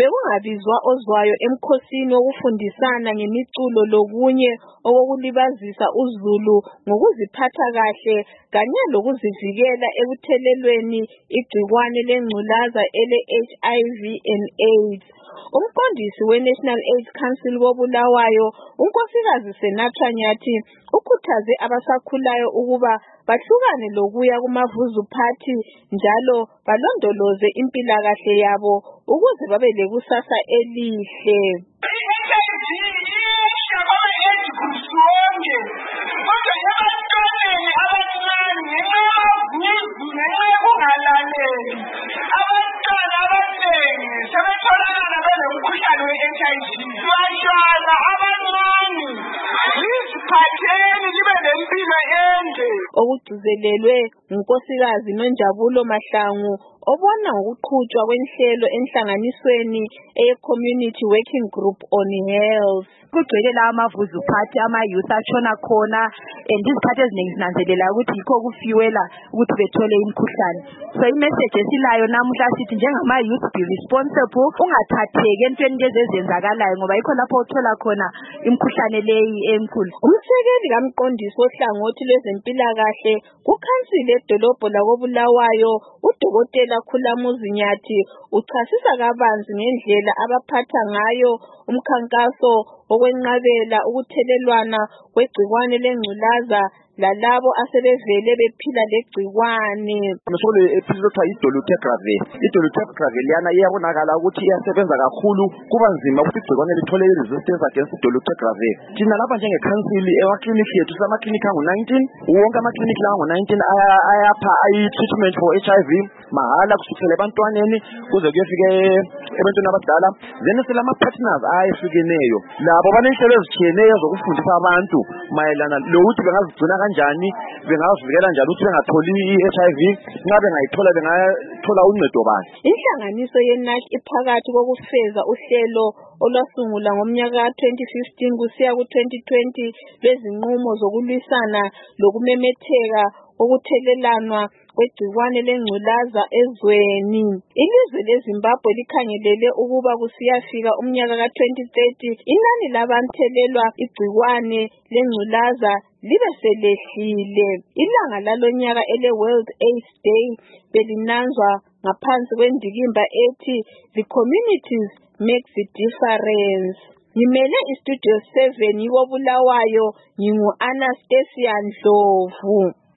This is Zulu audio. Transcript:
bekungabizwa ozwayo emkhosini wokufundisana ngemiculo lokunye okokulibazisa uzulu ngokuziphatha kahle kanye lokuzivikela ekuthelelweni igcikwane lengculaza ele-HIV and AIDS. Umqondisi we-National AIDS Council koBulawayo, uNkosikazi Senatha Nyathi, ukhuthaze abasakhulayo ukuba bahlukane lokuya kumavuzuphathi njalo balondoloze impilakahle yabo ukuze babe lekusasa elihle. Okugcizelelwe ngunkosikazi Nonjabulo Mahlangu obona ngokuqhutshwa kwenhlelo enhlanganisweni eye-Community Working Group on Health. Kugcwele la amavuzuphathi ama-youth atshona khona and izikhathi eziningi sinanzelela ukuthi yikho kufiwela ukuthi bethole imikhuhlane. So imessage esilayo namuhla sithi njengama-youth be responsible, ungathatheki entweni lezi ezenzakalayo ngoba yikho lapho uthola khona imikhuhlane leyi enkulu. Umsekeli kamqondisi ohlangothi lwezempilakahle kukhansile edolobho lakoBulawayo uDokotela Khulamuzi Nyathi uchasisa kabanzi ngendlela abaphatha ngayo umkhankaso okwenqabela ukuthelelwana kwegcikwane lengculaza lalabo asebevele bephila legcikwane. Ngishole ephilotha idolutegravir. Idolutegravir yana iyabonakala ukuthi iyasebenza kakhulu, kuba nzima ukuthi igcikwane lithole resistance against idolutegravir. Thina lapha njengekhansili ewaklinikhi yethu samaklinikhi angu-19, wonke amaklinikhi lawo angu-19 ayapha treatment for HIV mahala kusukela ebantwaneni kuze kuyefika ebantwini abadala. Then silama-partners ayehlukeneyo labo banenhlelo ezitshiyeneyo zokufundisa abantu mayelana lokuthi bengazigcina kanjani, bengazivikela njani ukuthi bengatholi i-HIV, nxa bengayithola bengathola uncedo bani. Inhlanganiso ye-NASH iphakathi kokufeza uhlelo olwasungula ngomnyaka ka-2015 kusiya ku-2020 lezinqumo zokulwisana lokumemetheka okuthelelanwa kwegcikwane lengculaza ezweni. Ilizwe leZimbabwe likhangelele ukuba kusiyafika umnyaka ka-2030 inani labantelelwa igcikwane lengculaza libe selehlile. Ilanga lalonyaka ele-World AIDS Day belinanzwa ngaphansi kwendikimba ethi The Communities Make the Difference. Ngimele iStudio 7 koBulawayo, ngingu-Anastasia Ndlovu.